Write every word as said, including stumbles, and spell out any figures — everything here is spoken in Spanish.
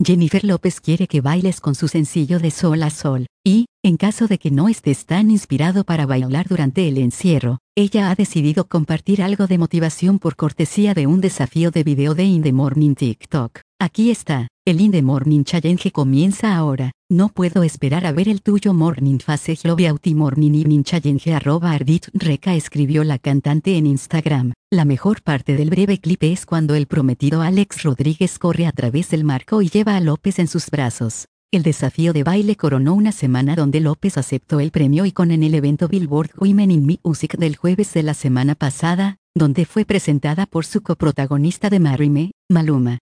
Jennifer López quiere que bailes con su sencillo de Sol a Sol, y, en caso de que no estés tan inspirado para bailar durante el encierro, ella ha decidido compartir algo de motivación por cortesía de un desafío de video de In The Morning TikTok. Aquí está, el In The Morning Challenge comienza ahora, no puedo esperar a ver el tuyo Morning Face Beauty Morning Evening Challenge arroba Ardit Reca escribió la cantante en Instagram. La mejor parte del breve clip es cuando el prometido Alex Rodríguez corre a través del marco y lleva a López en sus brazos. El desafío de baile coronó una semana donde López aceptó el premio Icon en el evento Billboard Women in Music del jueves de la semana pasada, donde fue presentada por su coprotagonista de Marry Me, Maluma.